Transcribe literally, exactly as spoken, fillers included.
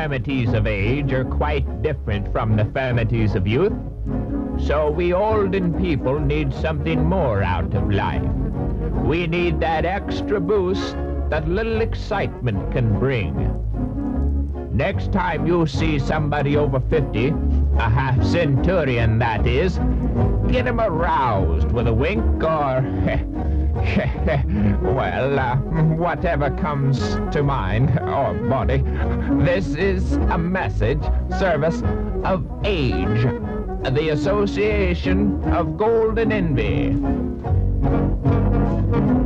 infirmities of age are quite different from the firmities of youth. So we olden people need something more out of life. We need that extra boost that little excitement can bring. Next time you see somebody over fifty, a half-centurion that is, get him aroused with a wink or, well, uh, whatever comes to mind or body. This is a message, service of age, the Association of Golden Envy.